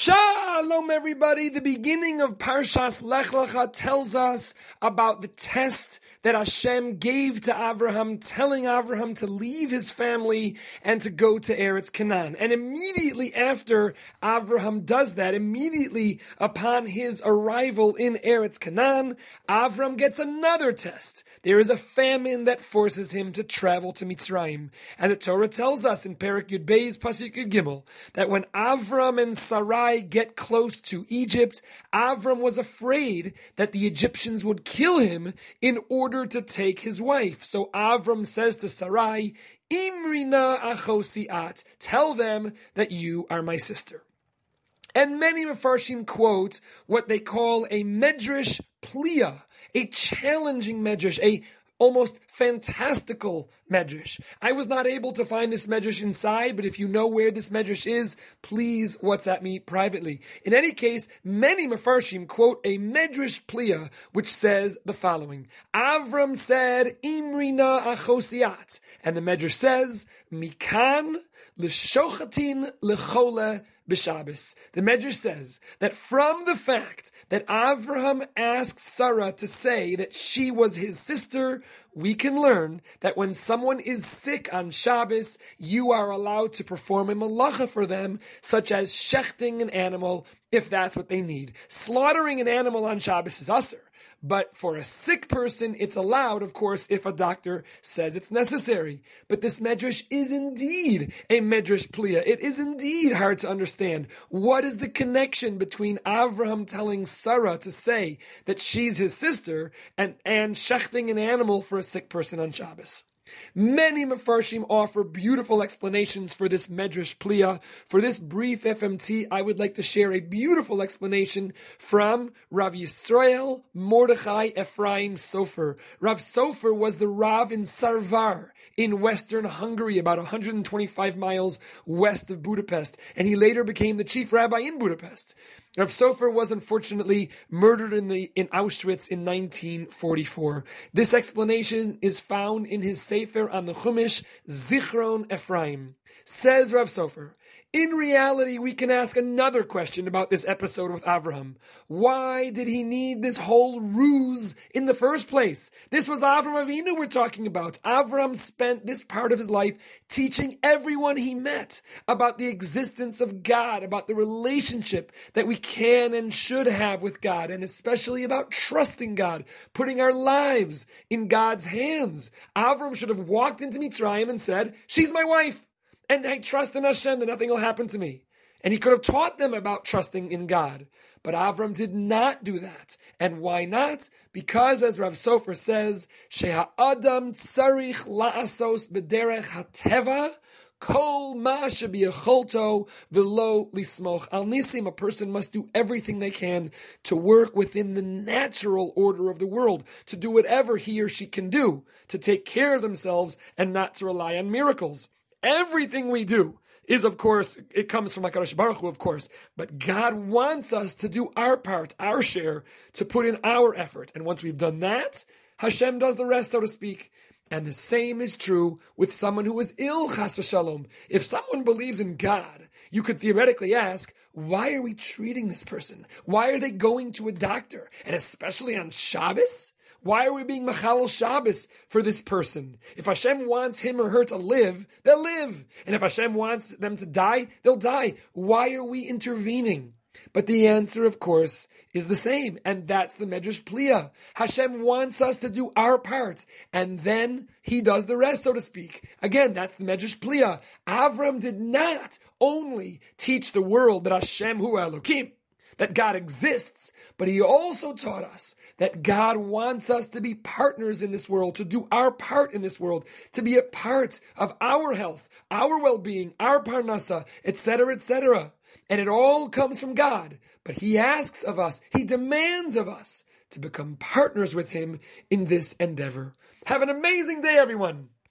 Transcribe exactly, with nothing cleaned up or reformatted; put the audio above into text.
Shalom everybody! The beginning of Parshas Lech Lecha tells us about the test that Hashem gave to Avraham, telling Avraham to leave his family and to go to Eretz Canaan. And immediately after Avraham does that, immediately upon his arrival in Eretz Canaan, Avraham gets another test. There is a famine that forces him to travel to Mitzrayim. And the Torah tells us in Perek Yud Beis Pasuk Yud Gimel that when Avram and Sarai get close to Egypt, Avram was afraid that the Egyptians would kill him in order to take his wife. So Avram says to Sarai, Imrina achosi at, tell them that you are my sister. And many Mefarshim quote what they call a medrash pliya, a challenging medrash, a almost fantastical medrash. I was not able to find this medrash inside, but if you know where this medrash is, please WhatsApp me privately. In any case, many Mefarshim quote a medrash pliya, which says the following: Avram said, Imrina achosiat, and the medrash says, Mikan l'shochatin l'chole b'Shabbos. The Medrash says that from the fact that Avraham asked Sarah to say that she was his sister, we can learn that when someone is sick on Shabbos, you are allowed to perform a malacha for them, such as shechting an animal, if that's what they need. Slaughtering an animal on Shabbos is usher. But for a sick person, it's allowed, of course, if a doctor says it's necessary. But this medrash is indeed a medrash pliya. It is indeed hard to understand. What is the connection between Avraham telling Sarah to say that she's his sister and, and shechting an animal for a sick person on Shabbos? Many Mefarshim offer beautiful explanations for this medrash pliya. For this brief F M T, I would like to share a beautiful explanation from Rav Yisrael Mordechai Ephraim Sofer. Rav Sofer was the Rav in Sarvar in western Hungary, about one hundred twenty-five miles west of Budapest, and he later became the chief rabbi in Budapest. Rav Sofer was unfortunately murdered in the in Auschwitz in nineteen forty-four. This explanation is found in his Sefer on the Chumash, Zichron Ephraim. Says Rav Sofer, in reality, we can ask another question about this episode with Avraham. Why did he need this whole ruse in the first place? This was Avram Avinu we're talking about. Avram spent this part of his life teaching everyone he met about the existence of God, about the relationship that we can and should have with God, and especially about trusting God, putting our lives in God's hands. Avram should have walked into Mitzrayim and said, she's my wife. And I trust in Hashem that nothing will happen to me. And he could have taught them about trusting in God. But Avram did not do that. And why not? Because, as Rav Sofer says, Sheha Adam tzarich la'asos b'derech hateva kol ma shebiyacholto v'lo lismoch al nisim. A person must do everything they can to work within the natural order of the world, to do whatever he or she can do, to take care of themselves and not to rely on miracles. Everything we do is, of course, it comes from HaKadosh Baruch Hu, of course, but God wants us to do our part, our share, to put in our effort. And once we've done that, Hashem does the rest, so to speak. And the same is true with someone who is ill, chas v'shalom. If someone believes in God, you could theoretically ask, why are we treating this person? Why are they going to a doctor? And especially on Shabbos? Why are we being Machal Shabbos for this person? If Hashem wants him or her to live, they'll live. And if Hashem wants them to die, they'll die. Why are we intervening? But the answer, of course, is the same. And that's the Medrash Pliya. Hashem wants us to do our part. And then he does the rest, so to speak. Again, that's the Medrash Pliya. Avram did not only teach the world that Hashem hu Elokim, that God exists, but he also taught us that God wants us to be partners in this world, to do our part in this world, to be a part of our health, our well-being, our parnasa, et cetera, et cetera. And it all comes from God, but he asks of us, he demands of us to become partners with him in this endeavor. Have an amazing day, everyone.